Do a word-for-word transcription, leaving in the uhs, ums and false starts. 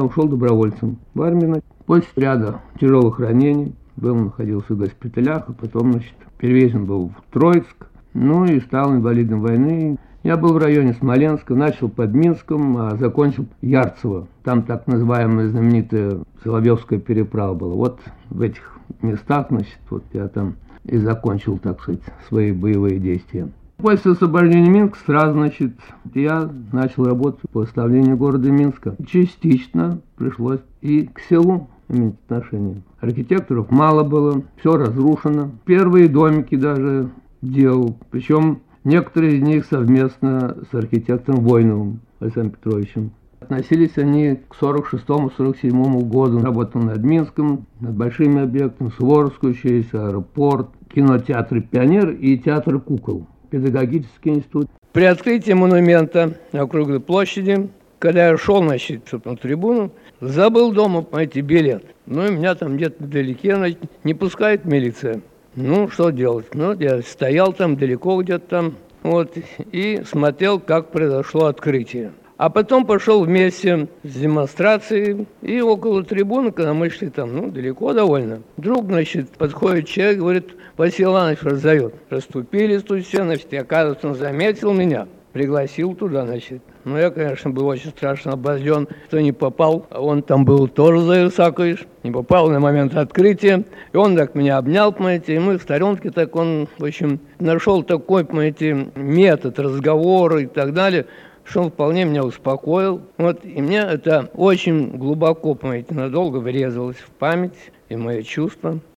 ушел добровольцем в армию. После ряда тяжелых ранений был, находился в госпиталях, а потом, значит, перевезен был в Троицк, ну и стал инвалидом войны. Я был в районе Смоленска, начал под Минском, а закончил Ярцево. Там так называемая знаменитая Соловьевская переправа была. Вот в этих местах, значит, вот я там и закончил, так сказать, свои боевые действия. После освобождения Минска сразу, значит, я начал работать по восстановлению города Минска. Частично пришлось и к селу иметь отношение. Архитекторов мало было, все разрушено. Первые домики даже делал, причем некоторые из них совместно с архитектором Войновым Александром Петровичем. Относились они к сорок шестому — сорок седьмому году. Работал над Минском, над большими объектами, Суворовскую училище, аэропорт, кинотеатр «Пионер» и театр кукол, педагогический институт. При открытии монумента на Круглой площади, когда я шел, значит, на трибуну, забыл дома найти билет. Ну и меня там где-то вдалеке, значит, не пускает милиция. Ну, что делать? Ну, я стоял там далеко где-то там, вот, и смотрел, как произошло открытие. А потом пошел вместе с демонстрацией, и около трибуны, когда мы шли там, ну, далеко довольно, вдруг, значит, подходит человек, говорит: Василий Иванович раззовет. Расступились тут все, значит, и, оказывается, он заметил меня, пригласил туда, значит. Ну, я, конечно, был очень страшно обозлен, что не попал. А он там был тоже, Зоя Исаакович, не попал на момент открытия. И он так меня обнял, понимаете, и мы в сторонке так, он, в общем, нашел такой, понимаете, метод разговора и так далее, что он вполне меня успокоил. Вот, и мне это очень глубоко, понимаете, надолго врезалось в память и мои чувства.